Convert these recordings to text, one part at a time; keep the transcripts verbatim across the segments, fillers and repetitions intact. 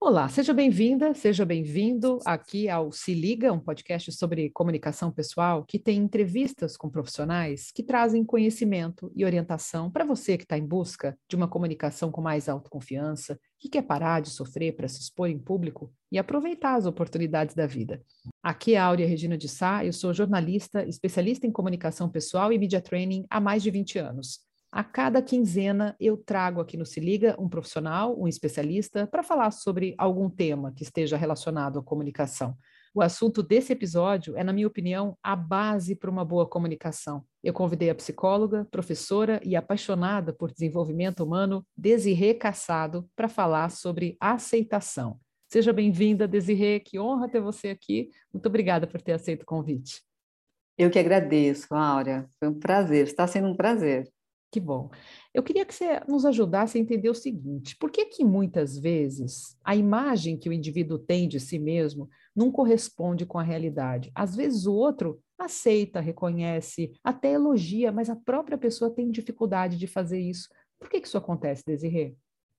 Olá, seja bem-vinda, seja bem-vindo aqui ao Se Liga, um podcast sobre comunicação pessoal que tem entrevistas com profissionais que trazem conhecimento e orientação para você que está em busca de uma comunicação com mais autoconfiança, que quer parar de sofrer para se expor em público e aproveitar as oportunidades da vida. Aqui é a Áurea Regina de Sá, eu sou jornalista, especialista em comunicação pessoal e media training há mais de vinte anos. A cada quinzena eu trago aqui no Se Liga um profissional, um especialista, para falar sobre algum tema que esteja relacionado à comunicação. O assunto desse episódio é, na minha opinião, a base para uma boa comunicação. Eu convidei a psicóloga, professora e apaixonada por desenvolvimento humano, Desirê Cassado, para falar sobre aceitação. Seja bem-vinda, Desirê, que honra ter você aqui. Muito obrigada por ter aceito o convite. Eu que agradeço, Áurea. Foi um prazer, está sendo um prazer. Que bom. Eu queria que você nos ajudasse a entender o seguinte: por que que muitas vezes a imagem que o indivíduo tem de si mesmo não corresponde com a realidade? Às vezes o outro aceita, reconhece, até elogia, mas a própria pessoa tem dificuldade de fazer isso. Por que que isso acontece, Desirê?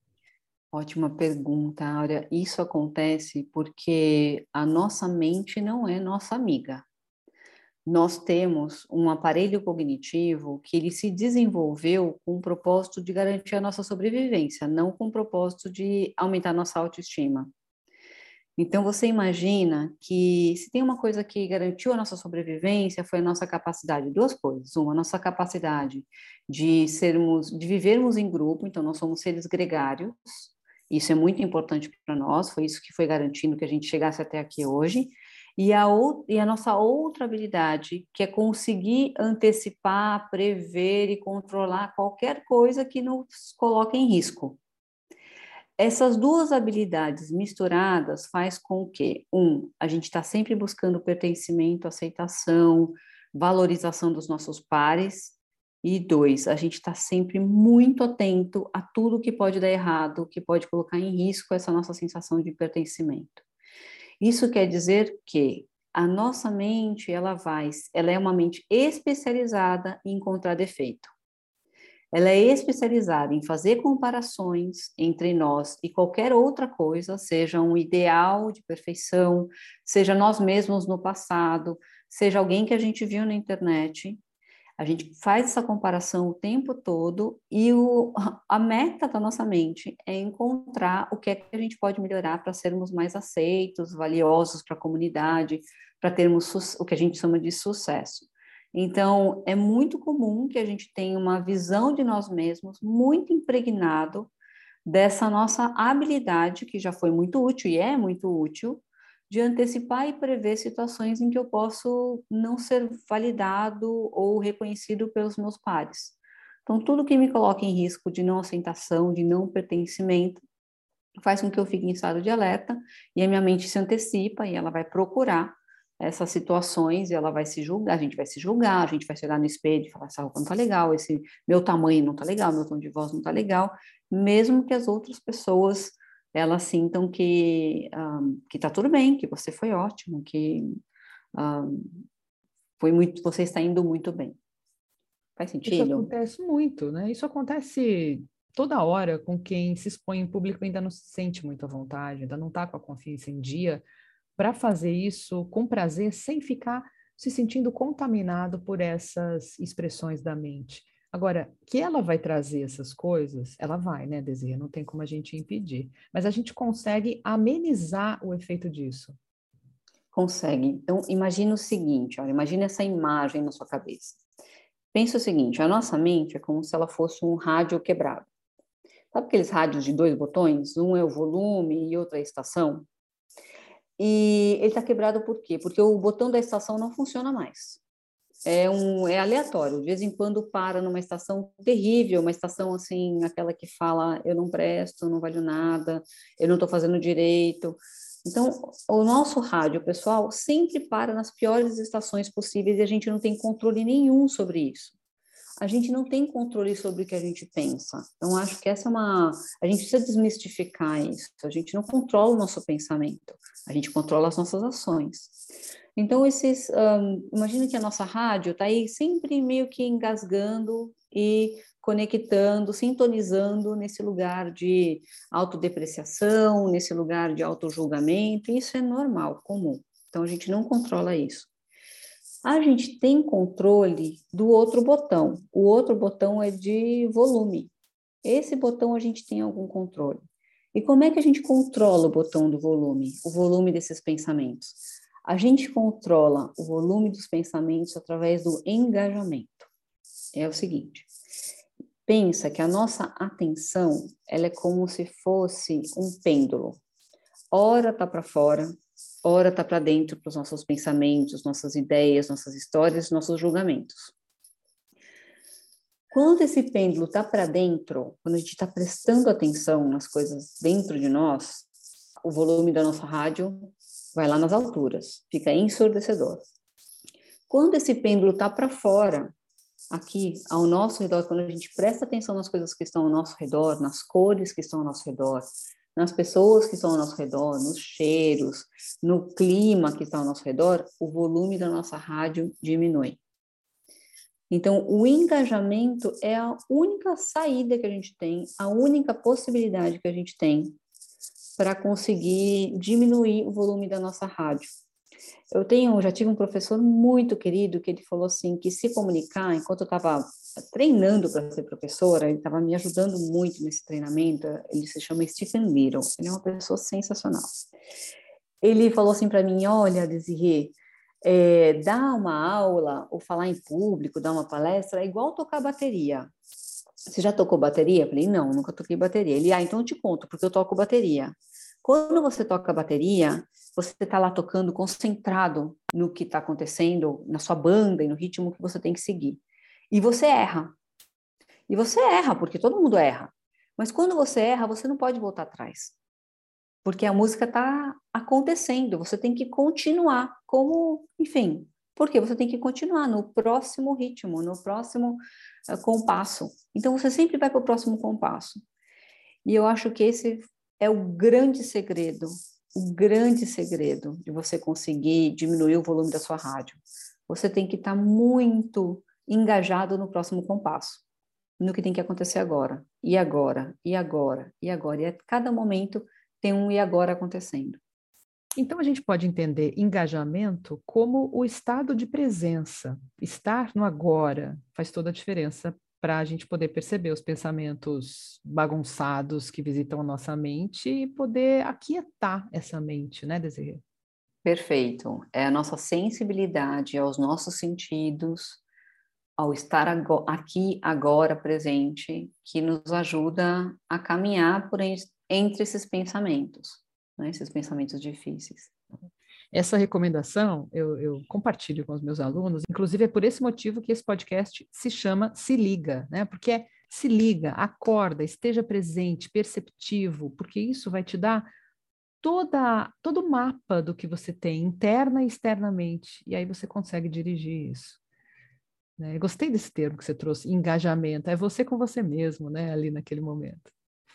Ótima pergunta, Áurea. Isso acontece porque a nossa mente não é nossa amiga. Nós temos um aparelho cognitivo que ele se desenvolveu com o propósito de garantir a nossa sobrevivência, não com o propósito de aumentar a nossa autoestima. Então, você imagina que se tem uma coisa que garantiu a nossa sobrevivência foi a nossa capacidade, duas coisas. Uma, a nossa capacidade de sermos, de vivermos em grupo, então nós somos seres gregários, isso é muito importante para nós, foi isso que foi garantindo que a gente chegasse até aqui hoje. E a, ou, e a nossa outra habilidade, que é conseguir antecipar, prever e controlar qualquer coisa que nos coloque em risco. Essas duas habilidades misturadas faz com que, um, a gente está sempre buscando pertencimento, aceitação, valorização dos nossos pares, e dois, a gente está sempre muito atento a tudo que pode dar errado, que pode colocar em risco essa nossa sensação de pertencimento. Isso quer dizer que a nossa mente, ela vai, ela é uma mente especializada em encontrar defeito. Ela é especializada em fazer comparações entre nós e qualquer outra coisa, seja um ideal de perfeição, seja nós mesmos no passado, seja alguém que a gente viu na internet. A gente faz essa comparação o tempo todo e o, a meta da nossa mente é encontrar o que é que a gente pode melhorar para sermos mais aceitos, valiosos para a comunidade, para termos o que a gente chama de sucesso. Então, é muito comum que a gente tenha uma visão de nós mesmos muito impregnado dessa nossa habilidade, que já foi muito útil e é muito útil, de antecipar e prever situações em que eu posso não ser validado ou reconhecido pelos meus pares. Então, tudo que me coloca em risco de não aceitação, de não pertencimento, faz com que eu fique em estado de alerta e a minha mente se antecipa e ela vai procurar essas situações e ela vai se julgar, a gente vai se julgar, a gente vai se olhar no espelho e falar, essa roupa não tá legal, esse meu tamanho não tá legal, meu tom de voz não tá legal, mesmo que as outras pessoas elas sintam que um, que tá tudo bem, que você foi ótimo, que um, foi muito, você está indo muito bem. Faz Isso sentido? acontece muito, né? Isso acontece toda hora com quem se expõe em público e ainda não se sente muito à vontade, ainda não está com a confiança em dia, para fazer isso com prazer, sem ficar se sentindo contaminado por essas expressões da mente. Agora, que ela vai trazer essas coisas, ela vai, né, Desirê? Não tem como a gente impedir. Mas a gente consegue amenizar o efeito disso. Consegue. Então, imagina o seguinte, olha, imagina essa imagem na sua cabeça. Pensa o seguinte, a nossa mente é como se ela fosse um rádio quebrado. Sabe aqueles rádios de dois botões? Um é o volume e outro é a estação? E ele está quebrado por quê? Porque o botão da estação não funciona mais. É, um, é aleatório, de vez em quando para numa estação terrível, uma estação assim, aquela que fala, eu não presto, não valho nada, eu não estou fazendo direito. Então, o nosso rádio, pessoal, sempre para nas piores estações possíveis e a gente não tem controle nenhum sobre isso. A gente não tem controle sobre o que a gente pensa. Então, acho que essa é uma... A gente precisa desmistificar isso. A gente não controla o nosso pensamento, a gente controla as nossas ações. Então, esses... Um, imagina que a nossa rádio está aí sempre meio que engasgando e conectando, sintonizando nesse lugar de autodepreciação, nesse lugar de autojulgamento. Isso é normal, comum. Então, a gente não controla isso. A gente tem controle do outro botão. O outro botão é de volume. Esse botão a gente tem algum controle. E como é que a gente controla o botão do volume? O volume desses pensamentos? A gente controla o volume dos pensamentos através do engajamento. É o seguinte, pensa que a nossa atenção, ela é como se fosse um pêndulo. Ora tá para fora, ora tá para dentro, para os nossos pensamentos, nossas ideias, nossas histórias, nossos julgamentos. Quando esse pêndulo tá para dentro, quando a gente está prestando atenção nas coisas dentro de nós, o volume da nossa rádio vai lá nas alturas, fica ensurdecedor. Quando esse pêndulo está para fora, aqui ao nosso redor, quando a gente presta atenção nas coisas que estão ao nosso redor, nas cores que estão ao nosso redor, nas pessoas que estão ao nosso redor, nos cheiros, no clima que está ao nosso redor, o volume da nossa rádio diminui. Então, o engajamento é a única saída que a gente tem, a única possibilidade que a gente tem para conseguir diminuir o volume da nossa rádio. Eu tenho, já tive um professor muito querido que ele falou assim, que se comunicar, enquanto eu estava treinando para ser professora, ele estava me ajudando muito nesse treinamento, ele se chama Stephen Little, ele é uma pessoa sensacional. Ele falou assim para mim, olha, Desirê, é, dar uma aula ou falar em público, dar uma palestra, é igual tocar bateria. Você já tocou bateria? Eu falei, não, nunca toquei bateria. Ele, ah, então eu te conto, porque eu toco bateria. Quando você toca bateria, você está lá tocando concentrado no que está acontecendo, na sua banda e no ritmo que você tem que seguir. E você erra. E você erra, porque todo mundo erra. Mas quando você erra, você não pode voltar atrás. Porque a música está acontecendo, você tem que continuar como, enfim, porque você tem que continuar no próximo ritmo, no próximo uh, compasso. Então, você sempre vai para o próximo compasso. E eu acho que esse é o grande segredo, o grande segredo de você conseguir diminuir o volume da sua rádio. Você tem que estar muito engajado no próximo compasso, no que tem que acontecer agora, e agora, e agora, e agora. E a cada momento tem um e agora acontecendo. Então, a gente pode entender engajamento como o estado de presença. Estar no agora faz toda a diferença para a gente poder perceber os pensamentos bagunçados que visitam a nossa mente e poder aquietar essa mente, né, Desirê? Perfeito. É a nossa sensibilidade aos nossos sentidos, ao estar agora, aqui, agora, presente, que nos ajuda a caminhar por entre esses pensamentos, né, esses pensamentos difíceis. Essa recomendação eu, eu compartilho com os meus alunos, inclusive é por esse motivo que esse podcast se chama Se Liga, né? Porque é se liga, acorda, esteja presente, perceptivo, porque isso vai te dar toda, todo o mapa do que você tem, interna e externamente, e aí você consegue dirigir isso. Né? Eu gostei desse termo que você trouxe, engajamento, é você com você mesmo, né? Ali naquele momento.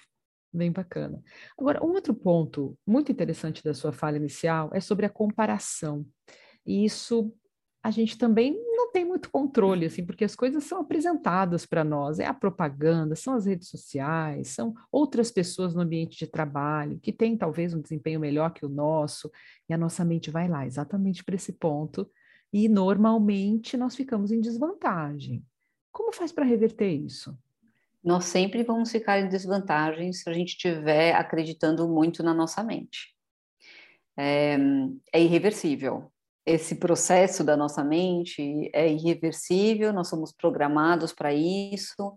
Bem bacana. Agora, um outro ponto muito interessante da sua fala inicial é sobre a comparação. E isso a gente também não tem muito controle, assim, porque as coisas são apresentadas para nós, é a propaganda, são as redes sociais, são outras pessoas no ambiente de trabalho que têm talvez um desempenho melhor que o nosso, e a nossa mente vai lá exatamente para esse ponto, e normalmente nós ficamos em desvantagem. Como faz para reverter isso? Nós sempre vamos ficar em desvantagem se a gente estiver acreditando muito na nossa mente. É, é irreversível. Esse processo da nossa mente é irreversível, nós somos programados para isso,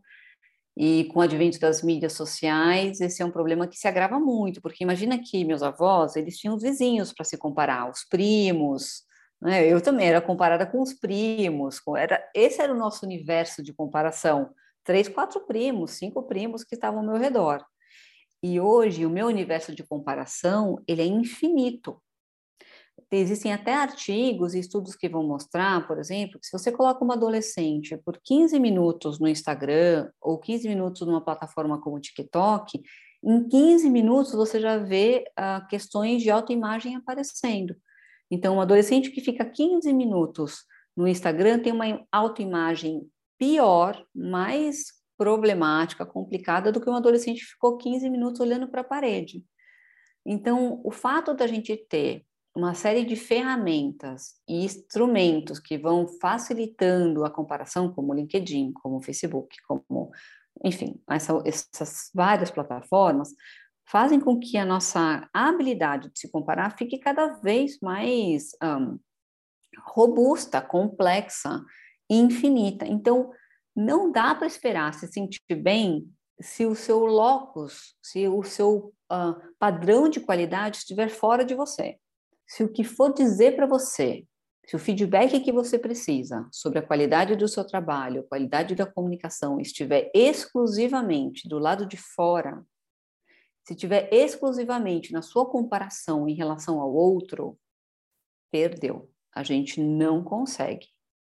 e com o advento das mídias sociais, esse é um problema que se agrava muito, porque imagina que meus avós, eles tinham os vizinhos para se comparar, os primos, né? Eu também era comparada com os primos, com, era, esse era o nosso universo de comparação, três, quatro primos, cinco primos que estavam ao meu redor. E hoje o meu universo de comparação, ele é infinito. Existem até artigos e estudos que vão mostrar, por exemplo, que se você coloca uma adolescente por quinze minutos no Instagram ou quinze minutos numa plataforma como o TikTok, em quinze minutos você já vê uh, questões de autoimagem aparecendo. Então, um adolescente que fica quinze minutos no Instagram tem uma autoimagem pior, mais problemática, complicada, do que um adolescente que ficou quinze minutos olhando para a parede. Então, o fato da gente ter uma série de ferramentas e instrumentos que vão facilitando a comparação, como o LinkedIn, como o Facebook, como, enfim, essa, essas várias plataformas, fazem com que a nossa habilidade de se comparar fique cada vez mais um, robusta, complexa e infinita. Então, não dá para esperar se sentir bem se o seu locus, se o seu uh, padrão de qualidade estiver fora de você. Se o que for dizer para você, se o feedback que você precisa sobre a qualidade do seu trabalho, a qualidade da comunicação estiver exclusivamente do lado de fora, se estiver exclusivamente na sua comparação em relação ao outro, perdeu. A gente não consegue.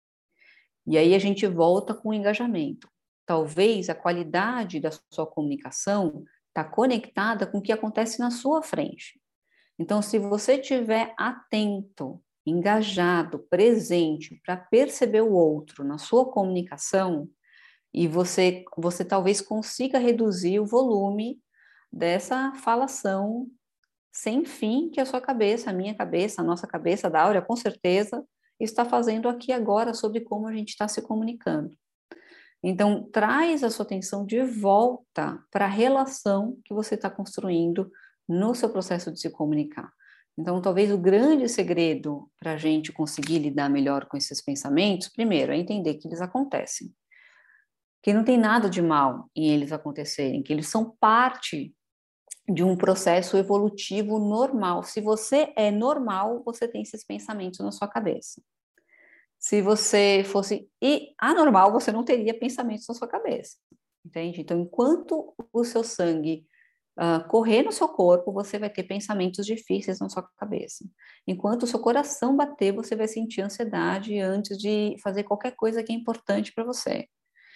E aí a gente volta com o engajamento. Talvez a qualidade da sua comunicação está conectada com o que acontece na sua frente. Então, se você estiver atento, engajado, presente para perceber o outro na sua comunicação, e você, você talvez consiga reduzir o volume dessa falação sem fim que a sua cabeça, a minha cabeça, a nossa cabeça, da Áurea, com certeza, está fazendo aqui agora sobre como a gente está se comunicando. Então, traz a sua atenção de volta para a relação que você está construindo no seu processo de se comunicar. Então, talvez o grande segredo para a gente conseguir lidar melhor com esses pensamentos, primeiro, é entender que eles acontecem. Que não tem nada de mal em eles acontecerem, que eles são parte de um processo evolutivo normal. Se você é normal, você tem esses pensamentos na sua cabeça. Se você fosse anormal, você não teria pensamentos na sua cabeça, entende? Então, enquanto o seu sangue uh, correr no seu corpo, você vai ter pensamentos difíceis na sua cabeça. Enquanto o seu coração bater, você vai sentir ansiedade antes de fazer qualquer coisa que é importante para você.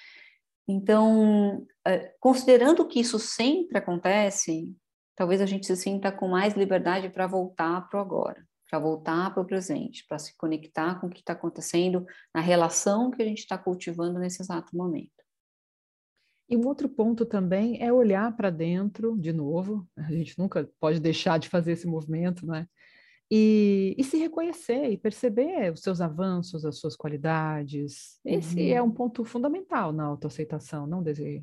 Então, uh, considerando que isso sempre acontece, talvez a gente se sinta com mais liberdade para voltar para o agora. Para voltar para o presente, para se conectar com o que está acontecendo na relação que a gente está cultivando nesse exato momento. E um outro ponto também é olhar para dentro, de novo, a gente nunca pode deixar de fazer esse movimento, né? E, e se reconhecer e perceber os seus avanços, as suas qualidades. Esse uhum. é um ponto fundamental na autoaceitação, não, Desirê?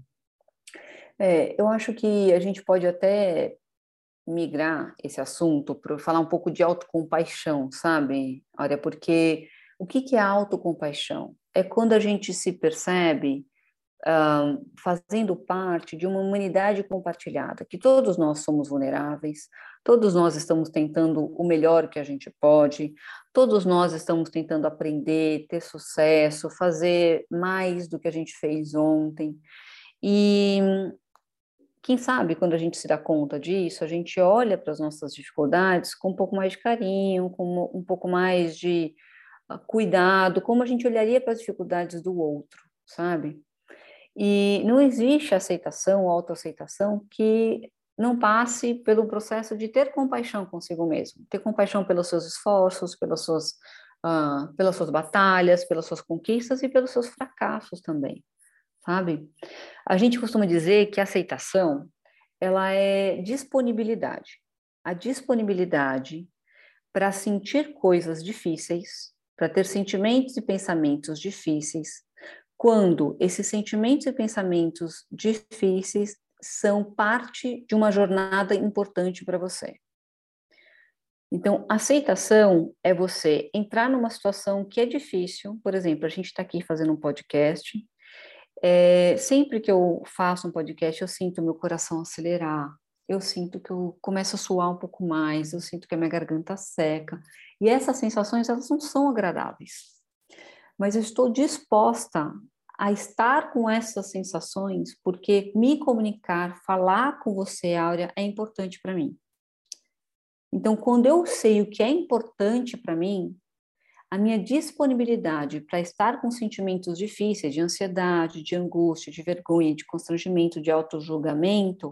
É, eu acho que a gente pode até migrar esse assunto para falar um pouco de autocompaixão, sabe? Olha, porque o que, que é autocompaixão? É quando a gente se percebe uh, fazendo parte de uma humanidade compartilhada, que todos nós somos vulneráveis, todos nós estamos tentando o melhor que a gente pode, todos nós estamos tentando aprender, ter sucesso, fazer mais do que a gente fez ontem. E quem sabe, quando a gente se dá conta disso, a gente olha para as nossas dificuldades com um pouco mais de carinho, com um pouco mais de cuidado, como a gente olharia para as dificuldades do outro, sabe? E não existe aceitação, autoaceitação que não passe pelo processo de ter compaixão consigo mesmo, ter compaixão pelos seus esforços, pelas suas, uh, pelas suas batalhas, pelas suas conquistas e pelos seus fracassos também. Sabe? A gente costuma dizer que a aceitação, ela é disponibilidade. A disponibilidade para sentir coisas difíceis, para ter sentimentos e pensamentos difíceis, quando esses sentimentos e pensamentos difíceis são parte de uma jornada importante para você. Então, aceitação é você entrar numa situação que é difícil, por exemplo, a gente está aqui fazendo um podcast. É, sempre que eu faço um podcast, eu sinto meu coração acelerar, eu sinto que eu começo a suar um pouco mais, eu sinto que a minha garganta seca, e essas sensações, elas não são agradáveis, mas eu estou disposta a estar com essas sensações, porque me comunicar, falar com você, Áurea, é importante para mim. Então, quando eu sei o que é importante para mim, a minha disponibilidade para estar com sentimentos difíceis, de ansiedade, de angústia, de vergonha, de constrangimento, de autojulgamento,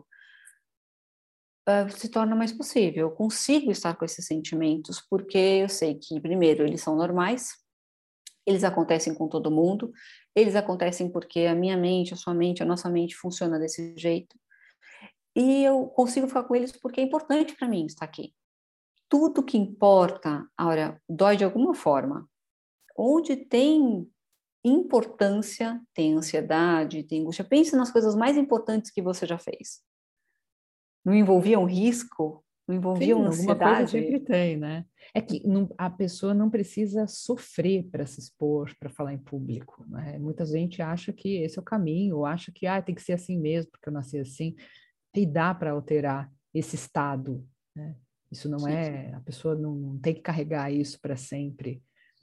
uh, se torna mais possível. Eu consigo estar com esses sentimentos porque eu sei que, primeiro, eles são normais, eles acontecem com todo mundo, eles acontecem porque a minha mente, a sua mente, a nossa mente funciona desse jeito. E eu consigo ficar com eles porque é importante para mim estar aqui. Tudo que importa, Áurea, dói de alguma forma. Onde tem importância, tem ansiedade, tem angústia. Pense nas coisas mais importantes que você já fez. Não envolviam risco? Não envolviam Sim, alguma coisa sempre ansiedade? tem, né? É que não, a pessoa não precisa sofrer para se expor, para falar em público, né? Muita gente acha que esse é o caminho, ou acha que ah, tem que ser assim mesmo, porque eu nasci assim, e dá para alterar esse estado, né? Isso não Sim. é, a pessoa não, não tem que carregar isso para sempre.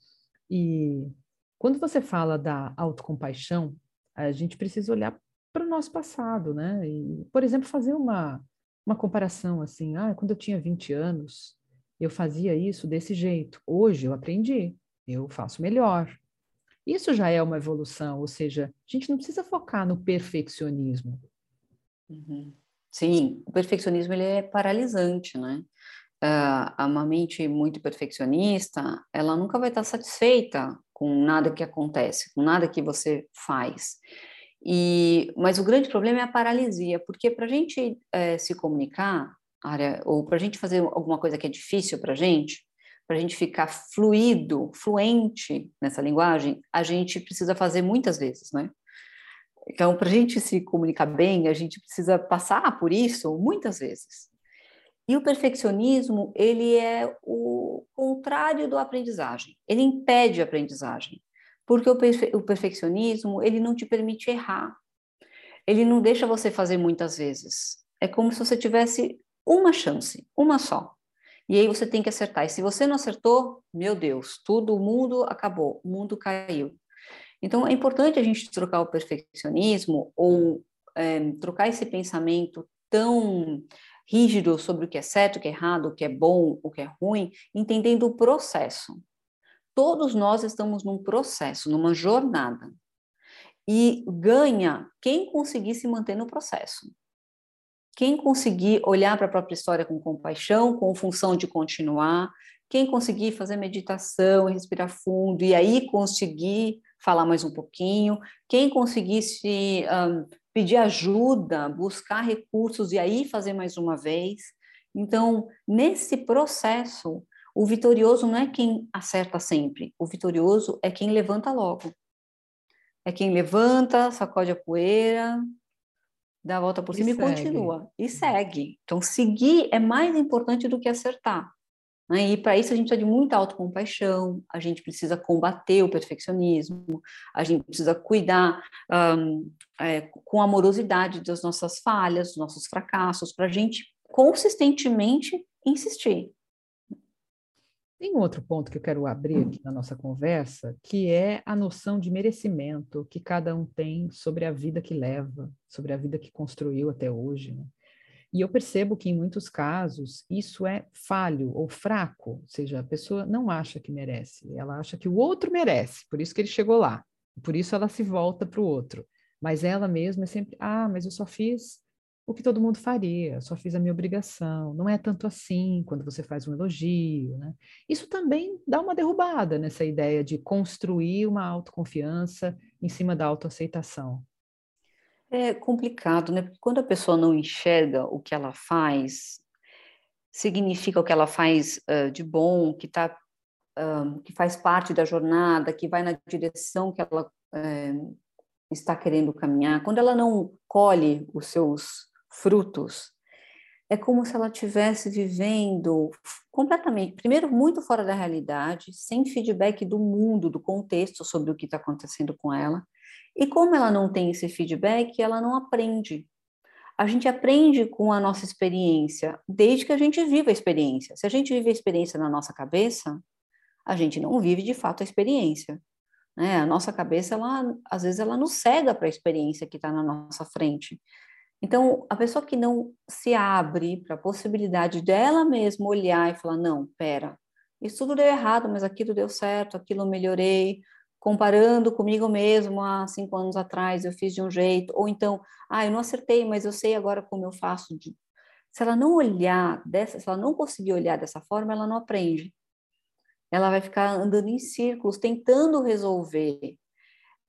E quando você fala da autocompaixão, a gente precisa olhar para o nosso passado, né? E, por exemplo, fazer uma, uma comparação assim, ah, quando eu tinha vinte anos, eu fazia isso desse jeito. Hoje eu aprendi, eu faço melhor. Isso já é uma evolução, ou seja, a gente não precisa focar no perfeccionismo. Uhum. Sim, o perfeccionismo ele é paralisante, né? Uh, uma mente muito perfeccionista, ela nunca vai estar satisfeita com nada que acontece, com nada que você faz. E, mas o grande problema é a paralisia, porque para a gente é, se comunicar, área, ou para a gente fazer alguma coisa que é difícil para a gente, para a gente ficar fluido, fluente nessa linguagem, a gente precisa fazer muitas vezes, né? Então, para a gente se comunicar bem, a gente precisa passar por isso muitas vezes. E o perfeccionismo, ele é o contrário do aprendizagem. Ele impede a aprendizagem. Porque o, perfe o perfeccionismo, ele não te permite errar. Ele não deixa você fazer muitas vezes. É como se você tivesse uma chance, uma só. E aí você tem que acertar. E se você não acertou, meu Deus, tudo, o mundo acabou, o mundo caiu. Então, é importante a gente trocar o perfeccionismo ou é, trocar esse pensamento tão rígido sobre o que é certo, o que é errado, o que é bom, o que é ruim, entendendo o processo. Todos nós estamos num processo, numa jornada. E ganha quem conseguir se manter no processo. Quem conseguir olhar para a própria história com compaixão, com função de continuar, quem conseguir fazer meditação, respirar fundo e aí conseguir falar mais um pouquinho, quem conseguir se um, pedir ajuda, buscar recursos e aí fazer mais uma vez. Então, nesse processo, o vitorioso não é quem acerta sempre, o vitorioso é quem levanta logo. É quem levanta, sacode a poeira, dá a volta por E cima e segue. continua. E segue. Então, seguir é mais importante do que acertar. Né? E para isso a gente precisa de muita autocompaixão, a gente precisa combater o perfeccionismo, a gente precisa cuidar um, é, com amorosidade das nossas falhas, dos nossos fracassos, para a gente consistentemente insistir. Tem um outro ponto que eu quero abrir aqui na nossa conversa, que é a noção de merecimento que cada um tem sobre a vida que leva, sobre a vida que construiu até hoje, né? E eu percebo que, em muitos casos, isso é falho ou fraco, ou seja, a pessoa não acha que merece, ela acha que o outro merece, por isso que ele chegou lá, por isso ela se volta para o outro. Mas ela mesma é sempre, ah, mas eu só fiz o que todo mundo faria, só fiz a minha obrigação. Não é tanto assim quando você faz um elogio, né? Isso também dá uma derrubada nessa ideia de construir uma autoconfiança em cima da autoaceitação. É complicado, né? Porque quando a pessoa não enxerga o que ela faz, significa o que ela faz uh, de bom, que tá, um, que faz parte da jornada, que vai na direção que ela uh, está querendo caminhar. Quando ela não colhe os seus frutos, é como se ela estivesse vivendo completamente, primeiro, muito fora da realidade, sem feedback do mundo, do contexto sobre o que está acontecendo com ela. E como ela não tem esse feedback, ela não aprende. A gente aprende com a nossa experiência, desde que a gente viva a experiência. Se a gente vive a experiência na nossa cabeça, a gente não vive de fato a experiência. Né? A nossa cabeça, ela, às vezes, ela nos cega para a experiência que está na nossa frente. Então, a pessoa que não se abre para a possibilidade dela mesma olhar e falar, não, pera, isso tudo deu errado, mas aquilo deu certo, aquilo eu melhorei, comparando comigo mesmo há cinco anos atrás, eu fiz de um jeito, ou então, ah, eu não acertei, mas eu sei agora como eu faço. De... Se ela não olhar dessa, se ela não conseguir olhar dessa forma, ela não aprende. Ela vai ficar andando em círculos, tentando resolver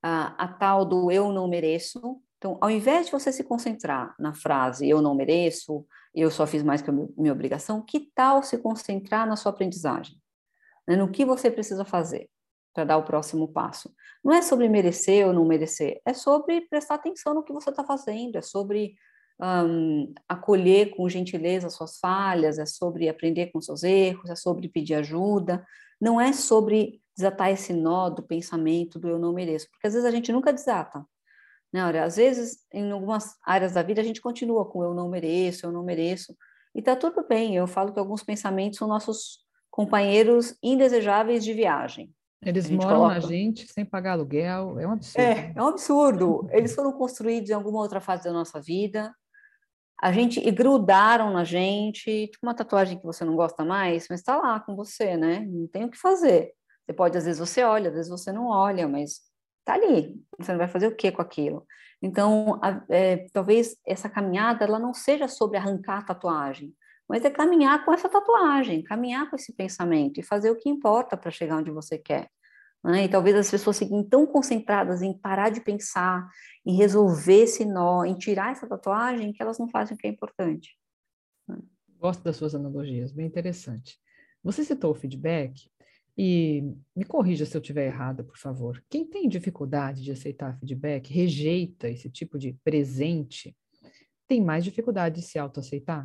a, a tal do eu não mereço. Então, ao invés de você se concentrar na frase eu não mereço, eu só fiz mais que a minha obrigação, que tal se concentrar na sua aprendizagem? Né? No que você precisa fazer para dar o próximo passo. Não é sobre merecer ou não merecer, é sobre prestar atenção no que você está fazendo, é sobre um, acolher com gentileza as suas falhas, é sobre aprender com seus erros, é sobre pedir ajuda, não é sobre desatar esse nó do pensamento do eu não mereço, porque às vezes a gente nunca desata. Né? Olha, às vezes, em algumas áreas da vida, a gente continua com eu não mereço, eu não mereço, e está tudo bem. Eu falo que alguns pensamentos são nossos companheiros indesejáveis de viagem. A Eles gente moram na coloca. gente sem pagar aluguel, é um absurdo. É, é um absurdo. Eles foram construídos em alguma outra fase da nossa vida, a gente e grudaram na gente, tipo uma tatuagem que você não gosta mais, mas está lá com você, né? Não tem o que fazer. Você pode, às vezes você olha, às vezes você não olha, mas tá ali. Você não vai fazer o que com aquilo? Então, a, é, talvez essa caminhada ela não seja sobre arrancar a tatuagem, mas é caminhar com essa tatuagem, caminhar com esse pensamento e fazer o que importa para chegar onde você quer. Né? E talvez as pessoas fiquem tão concentradas em parar de pensar, em resolver esse nó, em tirar essa tatuagem, que elas não fazem o que é importante. Gosto das suas analogias, bem interessante. Você citou o feedback e me corrija se eu estiver errada, por favor. Quem tem dificuldade de aceitar feedback, rejeita esse tipo de presente, tem mais dificuldade de se autoaceitar?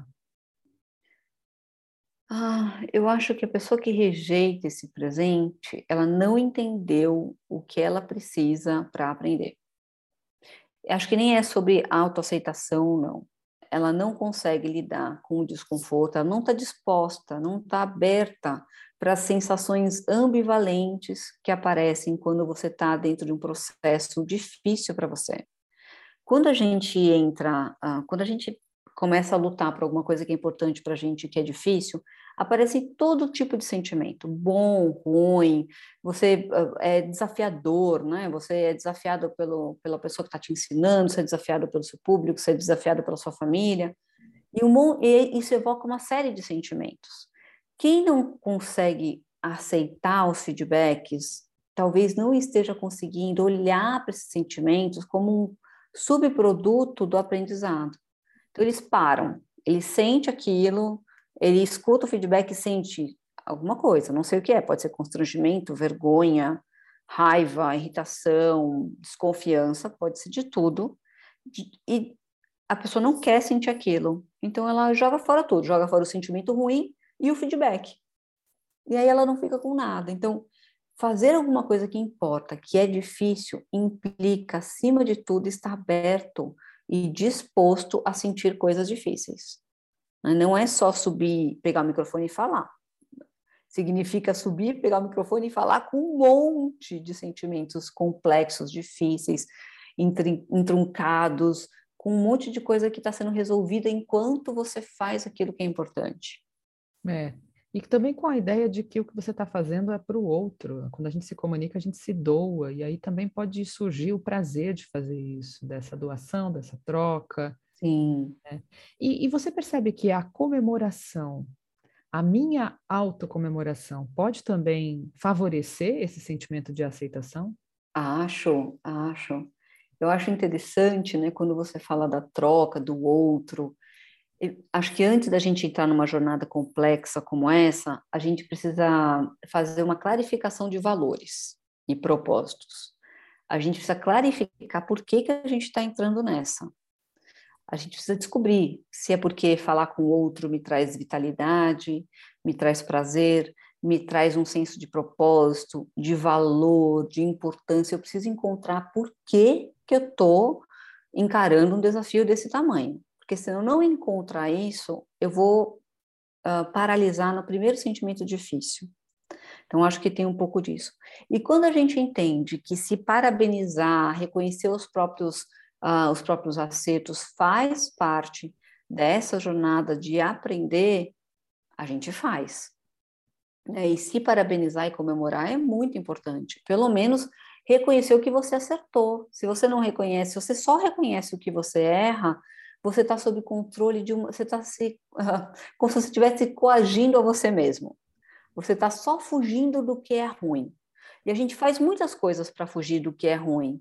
Ah, eu acho que a pessoa que rejeita esse presente, ela não entendeu o que ela precisa para aprender. Acho que nem é sobre autoaceitação, não. Ela não consegue lidar com o desconforto, ela não está disposta, não está aberta para as sensações ambivalentes que aparecem quando você está dentro de um processo difícil para você. Quando a gente entra, uh, quando a gente começa a lutar por alguma coisa que é importante para a gente, que é difícil, aparece todo tipo de sentimento, bom, ruim, você uh, é desafiador, né? Você é desafiado pelo, pela pessoa que está te ensinando, você é desafiado pelo seu público, você é desafiado pela sua família, e, um, e isso evoca uma série de sentimentos. Quem não consegue aceitar os feedbacks, talvez não esteja conseguindo olhar para esses sentimentos como um subproduto do aprendizado. Então, eles param, ele sente aquilo, ele escuta o feedback e sente alguma coisa, não sei o que é, pode ser constrangimento, vergonha, raiva, irritação, desconfiança, pode ser de tudo, e a pessoa não quer sentir aquilo, então ela joga fora tudo, joga fora o sentimento ruim e o feedback, e aí ela não fica com nada. Então, fazer alguma coisa que importa, que é difícil, implica, acima de tudo, estar aberto e disposto a sentir coisas difíceis. Não é só subir, pegar o microfone e falar. Significa subir, pegar o microfone e falar com um monte de sentimentos complexos, difíceis, entruncados, com um monte de coisa que está sendo resolvida enquanto você faz aquilo que é importante. É. E também com a ideia de que o que você está fazendo é para o outro. Quando a gente se comunica, a gente se doa, e aí também pode surgir o prazer de fazer isso, dessa doação, dessa troca. Sim. Né? E, e você percebe que a comemoração, a minha autocomemoração, pode também favorecer esse sentimento de aceitação? Acho, acho. Eu acho interessante, né, quando você fala da troca, do outro. Eu acho que antes da gente entrar numa jornada complexa como essa, a gente precisa fazer uma clarificação de valores e propósitos. A gente precisa clarificar por que que a gente está entrando nessa. A gente precisa descobrir se é porque falar com o outro me traz vitalidade, me traz prazer, me traz um senso de propósito, de valor, de importância. Eu preciso encontrar por que que eu estou encarando um desafio desse tamanho. Porque se eu não encontrar isso, eu vou uh, paralisar no primeiro sentimento difícil. Então, acho que tem um pouco disso. E quando a gente entende que se parabenizar, reconhecer os próprios, uh, os próprios acertos faz parte dessa jornada de aprender, a gente faz. E se parabenizar e comemorar é muito importante. Pelo menos reconhecer o que você acertou. Se você não reconhece, se você só reconhece o que você erra, você está sob controle de uma... Você está se... Uh, como se você estivesse coagindo a você mesmo. Você está só fugindo do que é ruim. E a gente faz muitas coisas para fugir do que é ruim.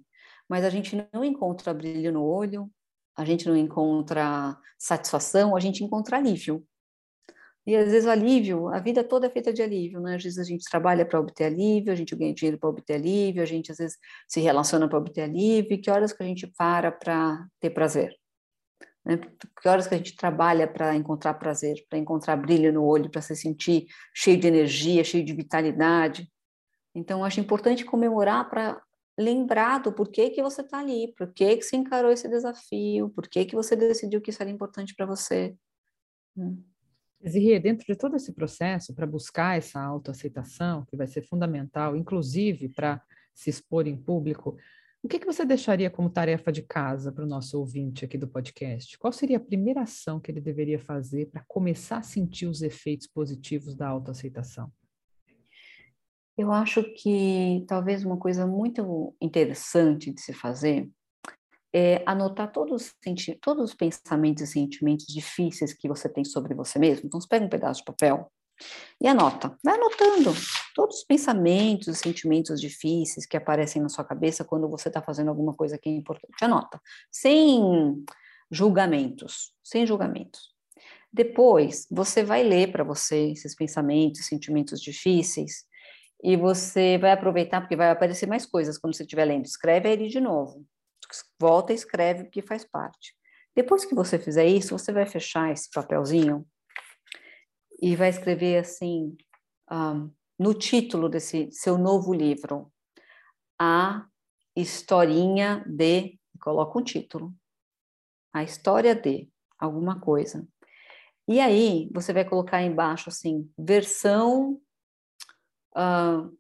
mas a gente não encontra brilho no olho, a gente não encontra satisfação, a gente encontra alívio. E às vezes o alívio, a vida toda é feita de alívio, né? Às vezes a gente trabalha para obter alívio, a gente ganha dinheiro para obter alívio, a gente às vezes se relaciona para obter alívio, e que horas que a gente para para ter prazer? Né? Que horas que a gente trabalha para encontrar prazer, para encontrar brilho no olho, para se sentir cheio de energia, cheio de vitalidade? Então, acho importante comemorar para lembrar do porquê que você está ali, por que que você encarou esse desafio, por que que você decidiu que isso era importante para você. Hum. Zihê, dentro de todo esse processo, para buscar essa autoaceitação, que vai ser fundamental, inclusive para se expor em público, o que que você deixaria como tarefa de casa para o nosso ouvinte aqui do podcast? Qual seria a primeira ação que ele deveria fazer para começar a sentir os efeitos positivos da autoaceitação? Eu acho que talvez uma coisa muito interessante de se fazer é anotar todos os, todos os pensamentos e sentimentos difíceis que você tem sobre você mesmo. Então, você pega um pedaço de papel e anota. Vai anotando todos os pensamentos e sentimentos difíceis que aparecem na sua cabeça quando você está fazendo alguma coisa que é importante. Anota. Sem julgamentos. Sem julgamentos. Depois, você vai ler para você esses pensamentos e sentimentos difíceis e você vai aproveitar, porque vai aparecer mais coisas quando você estiver lendo. Escreve ele de novo. Volta e escreve, porque faz parte. Depois que você fizer isso, você vai fechar esse papelzinho e vai escrever assim, um, no título desse seu novo livro, a historinha de, coloca um título, a história de alguma coisa. E aí, você vai colocar embaixo assim, versão uh,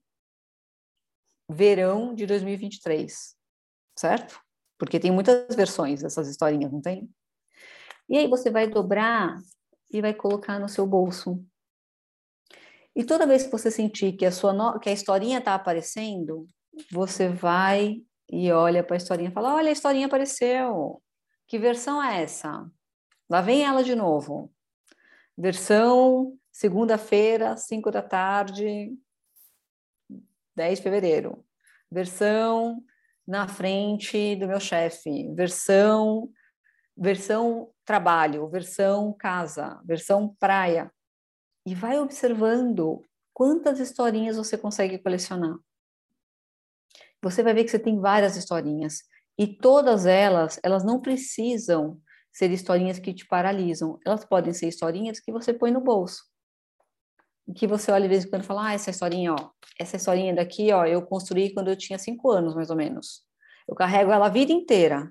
verão de dois mil e vinte e três, certo? Porque tem muitas versões dessas historinhas, não tem? E aí você vai dobrar e vai colocar no seu bolso. E toda vez que você sentir que a, sua no... que a historinha está aparecendo, você vai e olha para a historinha e fala, olha, a historinha apareceu. Que versão é essa? Lá vem ela de novo. Versão segunda-feira, cinco da tarde, dez de fevereiro. Versão na frente do meu chefe, versão, versão trabalho, versão casa, versão praia. E vai observando quantas historinhas você consegue colecionar. Você vai ver que você tem várias historinhas. E todas elas, elas não precisam ser historinhas que te paralisam. Elas podem ser historinhas que você põe no bolso. Que você olha de vez em quando e fala, ah, essa historinha, ó, essa historinha daqui, ó, eu construí quando eu tinha cinco anos, mais ou menos. Eu carrego ela a vida inteira.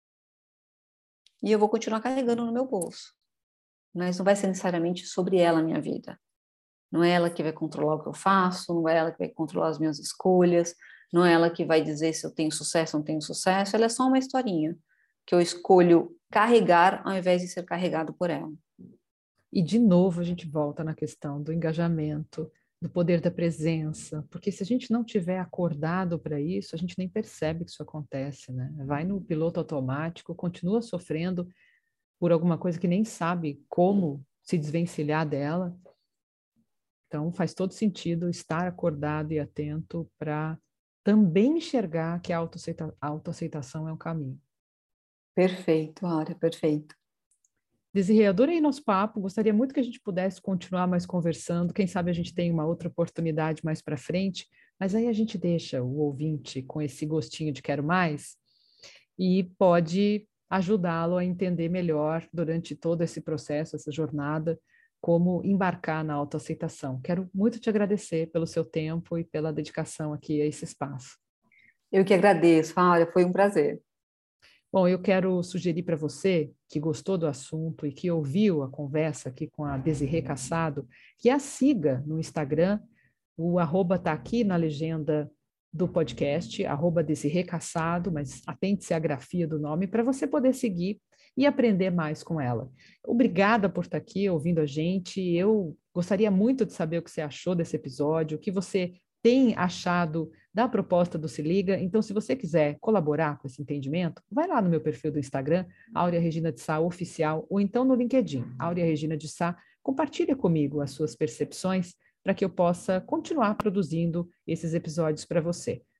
E eu vou continuar carregando no meu bolso. Mas não vai ser necessariamente sobre ela a minha vida. Não é ela que vai controlar o que eu faço, não é ela que vai controlar as minhas escolhas, não é ela que vai dizer se eu tenho sucesso ou não tenho sucesso, ela é só uma historinha que eu escolho carregar ao invés de ser carregado por ela. E, de novo, a gente volta na questão do engajamento, do poder da presença, porque se a gente não tiver acordado para isso, a gente nem percebe que isso acontece, né? Vai no piloto automático, continua sofrendo por alguma coisa que nem sabe como se desvencilhar dela. Então, faz todo sentido estar acordado e atento para também enxergar que a autoaceita- a autoaceitação é um caminho. Perfeito, Áurea, perfeito. Desirê, adorei nosso papo, gostaria muito que a gente pudesse continuar mais conversando, quem sabe a gente tem uma outra oportunidade mais para frente, mas aí a gente deixa o ouvinte com esse gostinho de quero mais e pode ajudá-lo a entender melhor durante todo esse processo, essa jornada, como embarcar na autoaceitação. Quero muito te agradecer pelo seu tempo e pela dedicação aqui a esse espaço. Eu que agradeço, Áurea, foi um prazer. Bom, eu quero sugerir para você que gostou do assunto e que ouviu a conversa aqui com a Desirê Cassado, que a siga no Instagram, o arroba está aqui na legenda do podcast, arroba Desirê Cassado, mas atente-se à grafia do nome para você poder seguir e aprender mais com ela. Obrigada por estar aqui ouvindo a gente, eu gostaria muito de saber o que você achou desse episódio, o que você tem achado da proposta do Se Liga. Então, se você quiser colaborar com esse entendimento, vai lá no meu perfil do Instagram, Áurea Regina de Sá Oficial, ou então no LinkedIn, Áurea Regina de Sá. Compartilha comigo as suas percepções para que eu possa continuar produzindo esses episódios para você.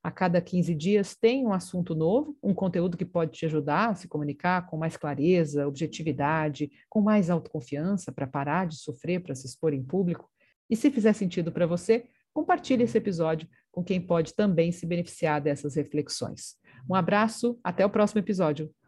A cada quinze dias tem um assunto novo, um conteúdo que pode te ajudar a se comunicar com mais clareza, objetividade, com mais autoconfiança para parar de sofrer para se expor em público. E se fizer sentido para você, compartilhe esse episódio com quem pode também se beneficiar dessas reflexões. Um abraço, até o próximo episódio.